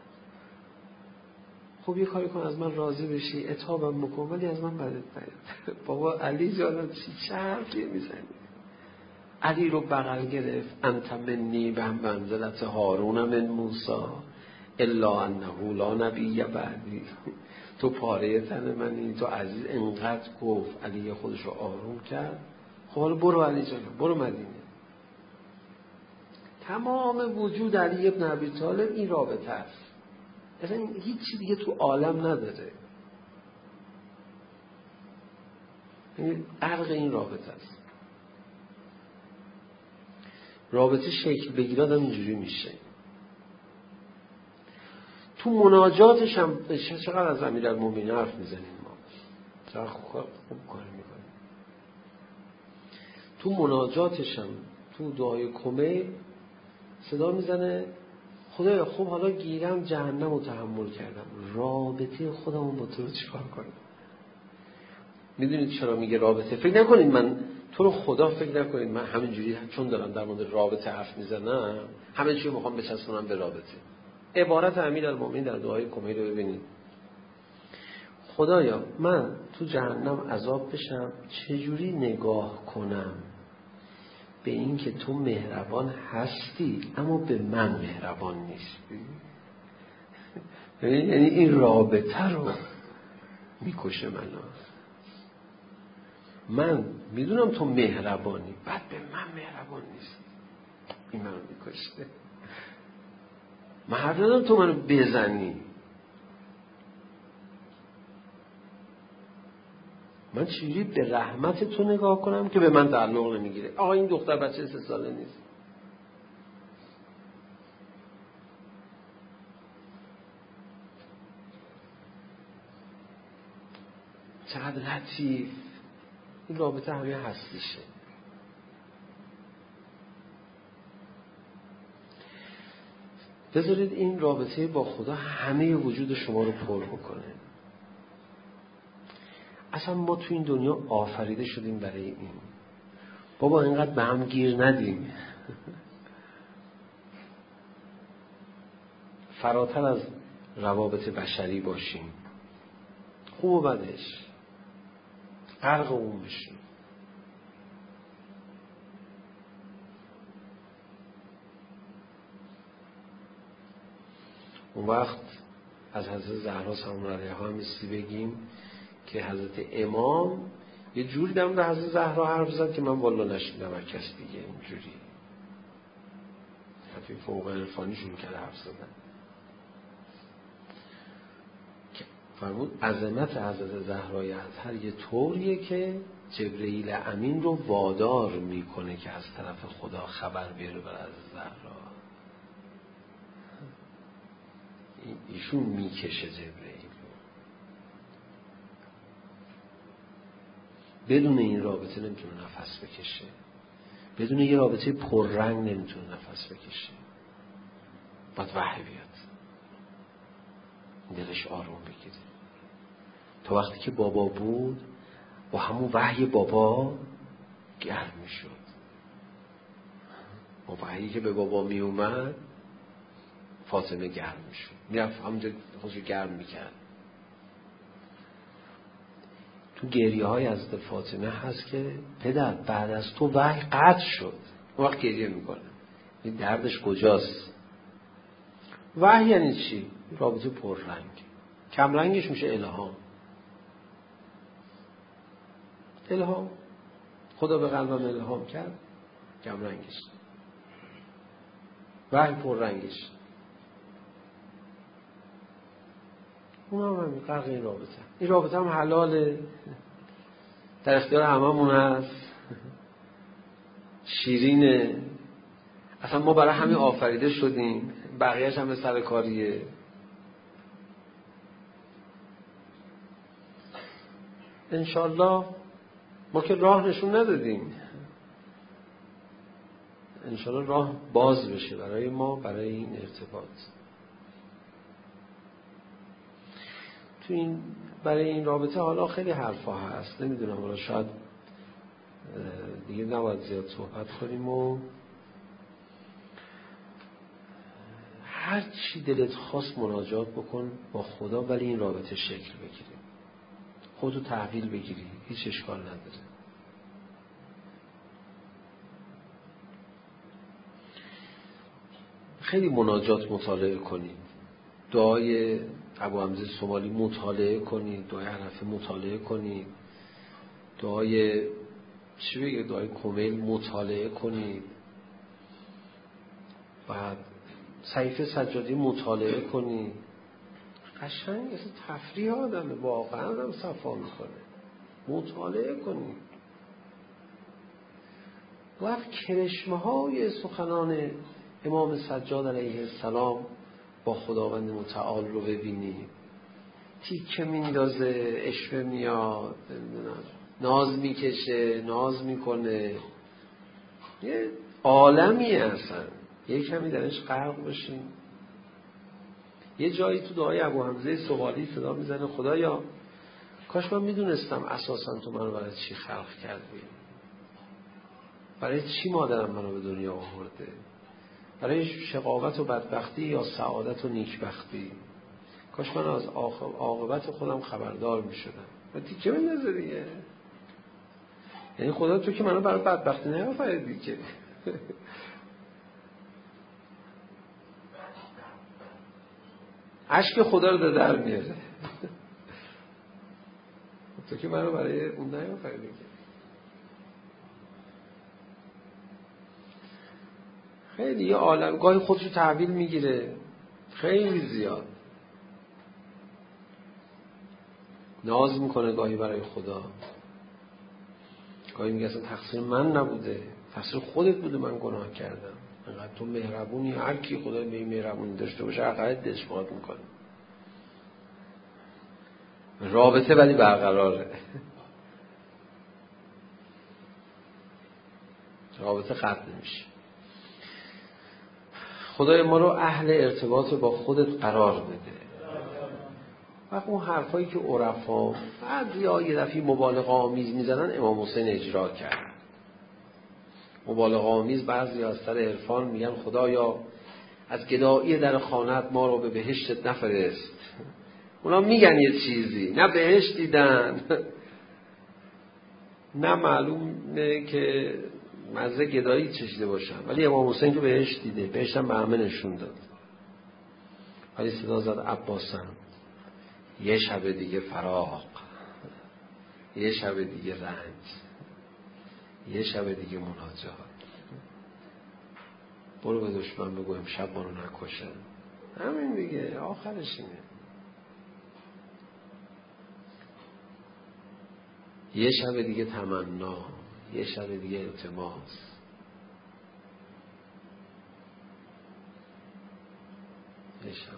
خب یه کاری کن از من راضی بشی، عتابم بکن، ولی از من بدت نیاد. بابا علی جانم چه حرفی میزنی؟ علی رو بغل گرفت. انت منی به منزلت هارون من موسی الا انه لا نبی بعدی. تو پاره تن منی، تو عزیز. انقدر گفت علی خودش رو آروم کرد. خب حالا برو علی جانم، برو مدینه. تمام وجود علی ابن ابی طالب این رابطه است. اصلا هیچ چیز دیگه تو عالم نداره. این غرق این رابطه است. رابطه شکل بگیره آدم اینجوری میشه. تو مناجاتش هم چقدر از امیرالمومنین حرف میزنیم ما، چقدر خوب کار میکنیم. تو مناجاتش هم تو دعای کمیل صدا میزنه خدایا خب حالا گیرم جهنم رو تحمل کردم، رابطه خودمون با تو رو چیکار کنم؟ میدونید چرا میگه رابطه؟ فکر نکنید من تو رو خدا فکر نکنید من همینجوری چون دارم در مورد رابطه حرف میزنم همه چی رو میخوام بچسبونم به رابطه. عبارت امیرالمومنین در دعای کمیل رو ببینید. خدایا من تو جهنم عذاب بشم چجوری نگاه کنم به این که تو مهربان هستی اما به من مهربان نیستی؟ یعنی این رابطه رو میکشه من میدونم تو مهربانی بعد به من مهربان نیست، این منو میکشه. من حرف ندارم تو منو بزنی، من چجوری به رحمت تو نگاه کنم که به من تعلق نمیگیره؟ آقا این دختر بچه 3 ساله نیست، چقدر لطیف. این رابطه همه هستیشه. بذارید این رابطه با خدا همه وجود شما رو پر بکنه. اصلا ما تو این دنیا آفریده شدیم برای این. بابا اینقدر به هم گیر ندیم، فراتر از روابط بشری باشیم، خوب و بدش غرق اون بشیم. اون وقت از حضرت زهرا سلام علیها هم ایستی بگیم که حضرت امام یه جوری در مورد حضرت زهرا حرف زد که من والا نشنیدم از کس دیگه اینجوری. حتی فوق عرفانیشون کرده حرف زدن. فرمود عظمت حضرت زهرای اطهر یه طوریه که جبرئیل امین رو وادار میکنه که از طرف خدا خبر بیاره برای حضرت زهرا. ایشون میکشه جبرئیل رو. بدون این رابطه نمیتونه نفس بکشه. بدون یه رابطه پررنگ نمیتونه نفس بکشه. باید وحی بیاد دلش آروم بگیره. تا وقتی که بابا بود با همون وحی بابا گرم میشد. با وحیی که به بابا می اومد فاطمه گرم میشد، میرفت همونجا خودشو گرم میکرد. تو گریه های حضرت فاطمه هست که پدر بعد از تو وحی قطع شد. اون وقت گریه میکنه. این دردش کجاست؟ وحی یعنی چی؟ رابطه پررنگ. کم رنگش میشه الهام. الهام خدا به قلبم الهام کرد، کم رنگش. وحی پررنگش. اون هم غرق این رابطه. این رابطه هم حلاله، در اختیار هممون هست، شیرینه. اصلا ما برای همین آفریده شدیم، بقیهش هم به سر کاریه. انشالله ما که راه نشون ندادیم، انشالله راه باز بشه برای ما، برای این ارتباط. تو این برای این رابطه حالا خیلی حرفا هست، نمیدونم حالا شاید دیگه نباید زیاد صحبت کنیم و هر چی دلت خواست مناجات بکن با خدا، ولی این رابطه شکل بگیره، خودتو تحویل بگیری، هیچ اشکال نداره. خیلی مناجات مطالعه کنید، دعای ابو حمزه سومالی مطالعه کنید، دعای حنفی مطالعه کنید، دعای چی بگه دعای کمیل مطالعه کنید، بعد صحیفه سجادی مطالعه کنید. قشنگ اصلا تفریح آدمه، واقعا آدم صفا میکنه. مطالعه کنید. وقت کرشمه های سخنان امام سجاد علیه السلام با خداوند متعال رو ببینید. تیکه میندازه، اشوه میاد، ناز میکشه، ناز میکنه، یه عالمی اصلا. یه کمی درش غرق باشین. یه جایی تو دعای ابو حمزه سوالی صدا میزنه خدایا کاش من میدونستم اساسا تو منو برای چی خلق کردی، برای چی مادرم منو به دنیا آورده، برای شقاوت و بدبختی یا سعادت و نیکبختی. کاش من از عاقبت خودم خبردار میشدم. و تیکه بندازه دیگه. یعنی خدا تو که منو برای بدبختی نیافریدی که عشق خدا رو در میاره. تو که منو برای اون نیافریدی که. خیلی یه عالم گاهی خودشو تحویل میگیره، خیلی زیاد ناز میکنه گاهی برای خدا، گاهی میگه اصلا تقصیر من نبوده، تقصیر خودت بوده، من گناه کردم، انقدر تو مهربونی، هر کی خدا به این مهربونی داشته باشه عقاید دشوار میکنه. رابطه ولی برقراره، رابطه قطع نمیشه. خدای ما رو اهل ارتباط با خودت قرار بده. وقت اون حرفایی که عرفا بعضیا یه دفعه مبالغه آمیز میزنن امام حسین اجرا کرد. مبالغه آمیز بعضیا از سر عرفان میگن خدایا از گدایی در خانه‌ات ما رو به بهشتت نفرست. اونا میگن یه چیزی، نه بهشت دیدن نه معلومه که مزه گدایی چشیده باشن، ولی امام حسین که بهشت دیده، بهشت هم به همه نشون داد. ولی صدا زد عباسم یه شب دیگه فراق، یه شب دیگه رنج، یه شب دیگه مناجات. برو به دشمن بگو امشب ما رو نکشن. همین دیگه، آخرش اینه. یه شب دیگه تمنا، یه شب دیگه التماس. یه شب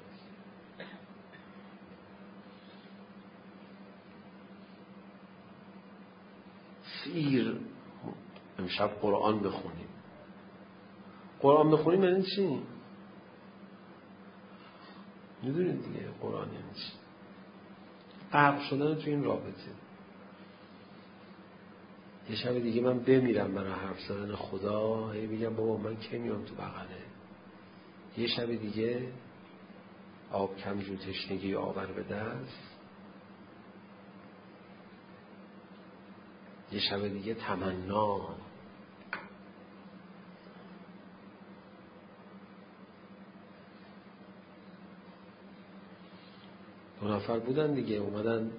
سیر. امشب قرآن بخونیم. قرآن بخونیم یعنی چی؟ میدونید دیگه قرآن یعنی چی؟ غرق شدن تو این رابطه. یه شب دیگه من بمیرم برای حرف زدن خدا، هی میگم بابا من کی میام تو بغله. یه شب دیگه آب کم جو تشنگی آور به دست. یه شب دیگه تمنا. دو نفر بودن دیگه اومدن،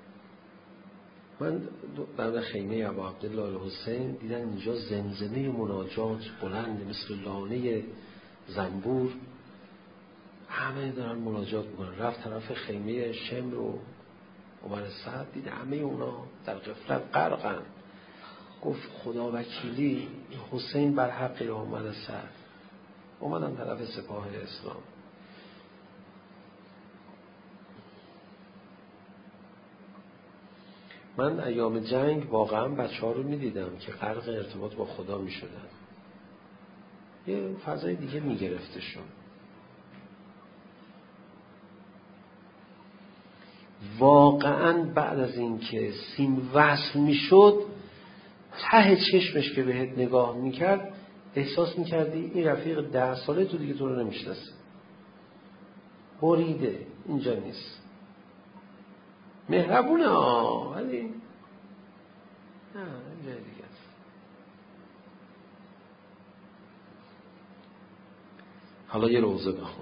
من در خیمه ابو عبدالله الحسین دیدن اینجا زمزمه مناجات بلند مثل لانه زنبور، همه دارن مناجات میکنن. رفت طرف خیمه شمر و عمر سعد، دید همه اونا در غفلت غرقن. گفت خدا وکیلی حسین بر حق عمر سعد. اومدن طرف سپاه اسلام. من ایام جنگ واقعا بچه‌ها رو می‌دیدم که غرق ارتباط با خدا می‌شدن. یه فضای دیگه می‌گرفتشون. واقعا بعد از این که سیم وصل می‌شد، ته چشمش که بهت نگاه می‌کرد احساس می‌کردی این رفیق 10 ساله تو دیگه تو رو نمی‌شناسه. بریده، اینجا نیست. مهربونه ولی نه اینجا دیگه است. حالا یه روزه بخونم.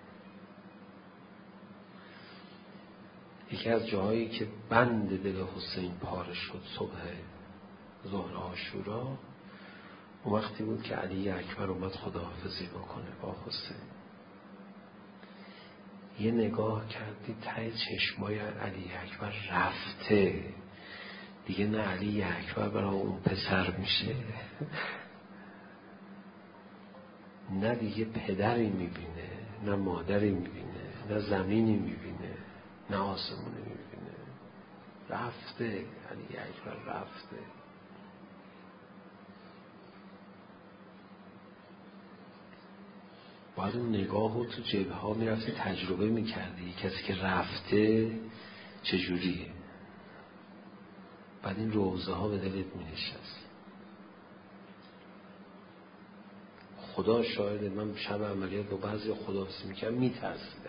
یکی از جاهایی که بند دل حسین پاره شد صبح ظهر عاشورا، اون وقتی بود که علی اکبر اومد خداحافظی بکنه با حسین. یه نگاه کردی ته چشمای علی اکبر رفته، دیگه نه علی اکبر برای اون پسر میشه، نه دیگه پدری میبینه، نه مادری میبینه، نه زمینی میبینه، نه آسمونی میبینه. رفته علی اکبر، رفته. باید اون نگاه رو تو جبهه ها میرفتی تجربه میکردی، کسی که رفته چجوریه. بعد این روزه ها به دلت مینشست. خدا شاهده، من شب عملیات با بعضی خداحافظی میکردم میترسیدم.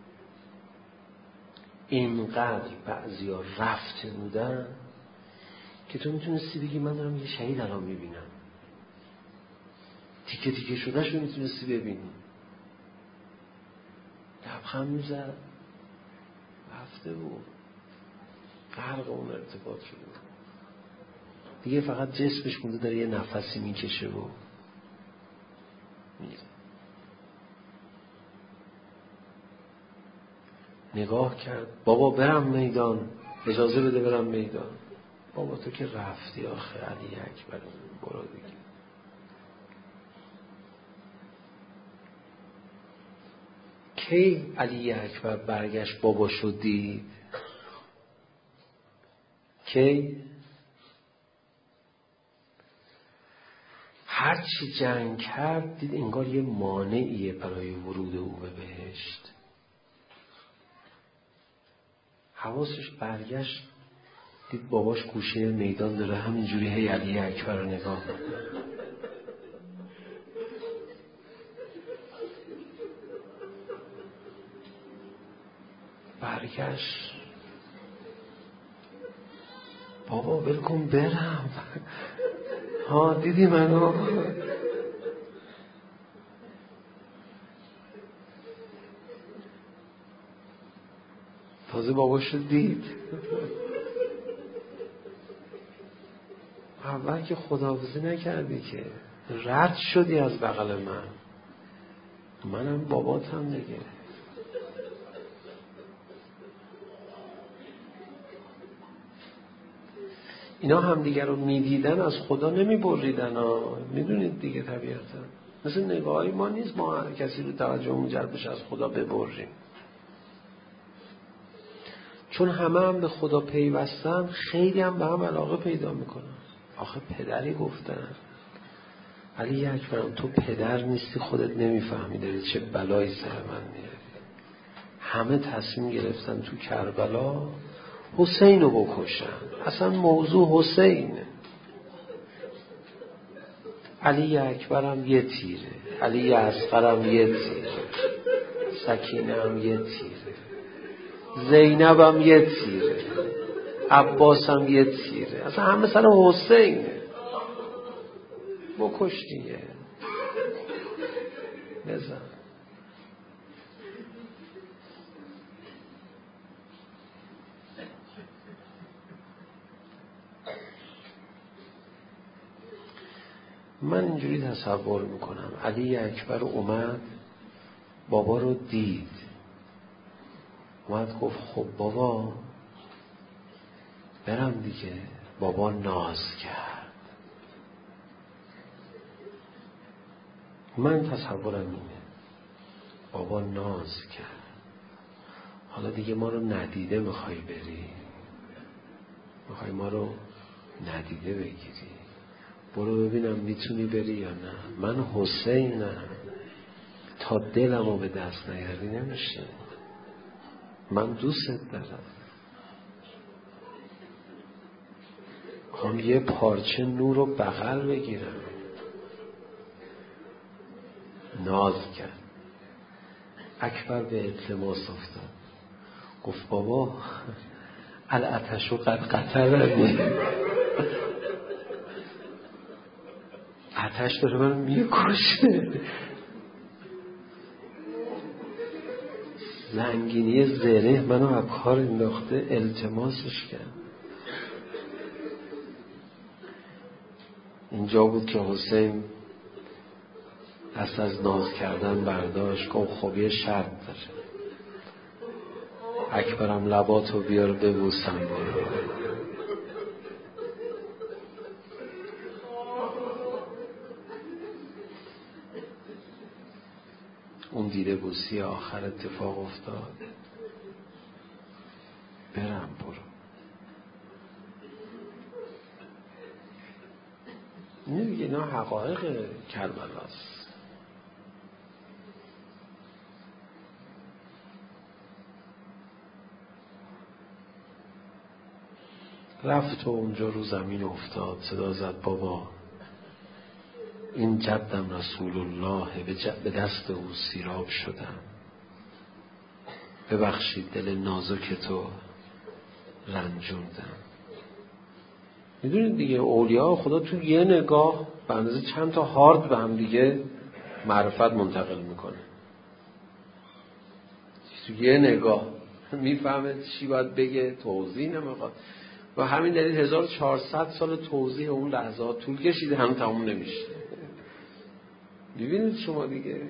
اینقدر بعضی ها رفته بودن که تو میتونستی بگی من دارم یه شهید الان میبینم. تیکه تیکه شدهش رو میتونستی ببینی. لبخند میزد، رفته بود، غرق اون ارتباط شده بود. دیگه فقط جسمش مونده داره یه نفسی میکشه و میره. نگاه کرد، بابا برم میدان، اجازه بده برم میدان. بابا تو که رفتی آخه علی اکبر، برو دیگه. کی علی اکبر برگشت باباشو دید؟ کی؟ هرچی جنگ کرد دید انگار یه مانعیه برای ورود او به بهشت. حواسش برگشت، دید باباش گوشه میدان داره همینجوری هی علی اکبر رو نگاه میکنه. برگشت، بابا ول کن برم. ها دیدی منو؟ تازه باباشو دید. اول که خداحافظی نکردی که، رد شدی از بغل منم باباتم دیگه. اینا هم دیگر رو میدیدن، از خدا نمیبریدن ها. میدونید دیگه طبیعتا مثل نگاهی ما نیست ما هر کسی رو توجهمون جلب بشه از خدا ببریم. چون هم به خدا پیوستن، خیلی هم به هم علاقه پیدا میکنن. آخه پدری گفتن علی اکبرم تو پدر نیستی، خودت نمیفهمی داری چه بلایی سر من میاری. همه تصمیم گرفتن تو کربلا حسین رو بکشن. اصلا موضوع حسینه. علی اکبرم یه تیره، علی اصغرم یه تیره، سکینه هم یه تیره، زینبم یه تیره، عباسم یه تیره. اصلا همه سر حسینه. بکش دیگه، بزن. من اینجوری تصور میکنم علی اکبر اومد، بابا رو دید، اومد گفت خب بابا برم دیگه. بابا ناز کرد. من تصورم اینه، بابا ناز کرد. حالا دیگه ما رو ندیده میخوای بری، میخوای ما رو ندیده بگیری، برو ببینم میتونی بری یا نه. من حسینم، تا دلمو به دست نیاری نمیشه. من دوستت دارم، میخوام یه پارچه نور رو بغل بگیرم. ناز کرد. اکبر به التماس افتاد، گفت بابا العتشو قد قتلنی، آتش داره منو میکشه. زنگینی زره منو از کار انداخته. التماسش کرد. اینجا بود که حسین دست از ناز کردن برداشت، گفت خب یه شرط داره، اکبرم لباتو بیار ببوسم. اون دیده بوسی آخر اتفاق افتاد، برم برو. اینه دیگه، اینا حقایق کربلاست. رفت و اونجا رو زمین افتاد، صدا زد بابا این جدم رسول الله، به دست او سیراب شدم، ببخشید دل نازک تو رنجوندم. میدونید دیگه اولیاء خدا تو یه نگاه به اندازه چند تا هارد به هم دیگه معرفت منتقل میکنه. تو یه نگاه میفهمه چی باید بگه، توضیح نمیخواد. و همین دلیل 1400 سال توضیح اون لحظات طول کشیده، هم تموم نمیشه. ببینید شما دیگه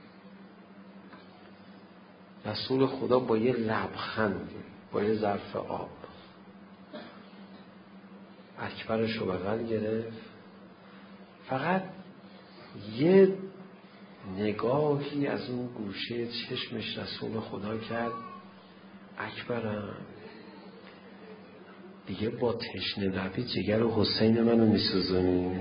رسول خدا با یه لبخند، با یه ظرف آب اکبرش رو بغل گرفت، فقط یه نگاهی از اون گوشه چشمش رسول خدا کرد، اکبرم دیگه با تشنه لبی جگر و حسین منو میسوزونی.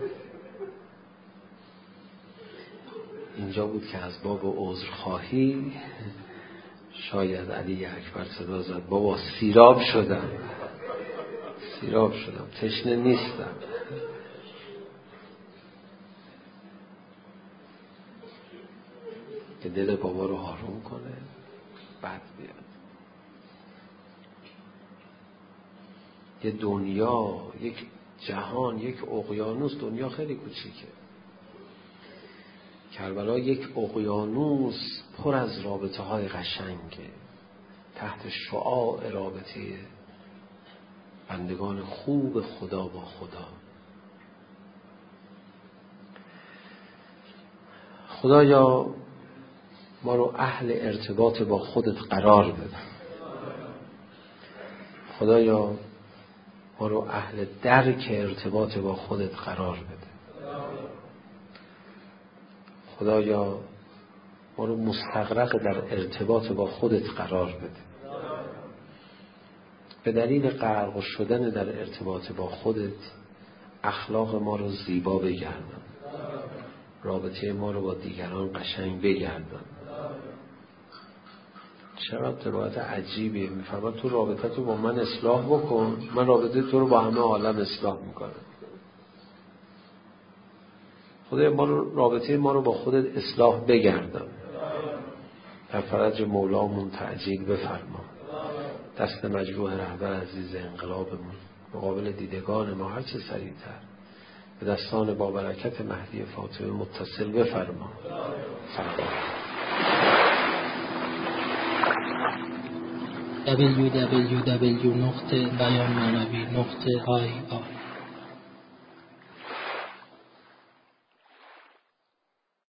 اینجا بود که از باب عذرخواهی شاید علی اکبر صدا زد بابا سیراب شدم، سیراب شدم، تشنه نیستم. که دل بابا رو آروم کنه، بعد بیاد. یه دنیا، یک جهان، یک اقیانوس، دنیا خیلی کوچیکه. کربلا یک اقیانوس پر از رابطه های قشنگه، تحت شعاع رابطه بندگان خوب خدا با خدا. خدایا ما رو اهل ارتباط با خودت قرار بده. خدایا ما رو اهل درک ارتباط با خودت قرار بده. خدایا ما رو مستغرق در ارتباط با خودت قرار بده. به دلیل غرق شدن در ارتباط با خودت اخلاق ما رو زیبا بگردان، رابطه ما رو با دیگران قشنگ بگردان. چقدر روایت عجیبیه، میفرماد تو رابطه تو با من اصلاح بکن، من رابطه تو رو با همه عالم اصلاح میکنم. خدای ما رو، رابطه ما رو با خودت اصلاح بگردان. در فرج مولامون تعجیل بفرما. دست مجروح رهبر عزیز انقلابمون مقابل دیدگان ما هرچه سریعتر به دستان با برکت مهدی فاطمه متصل بفرما. www.beyanmanavi.ir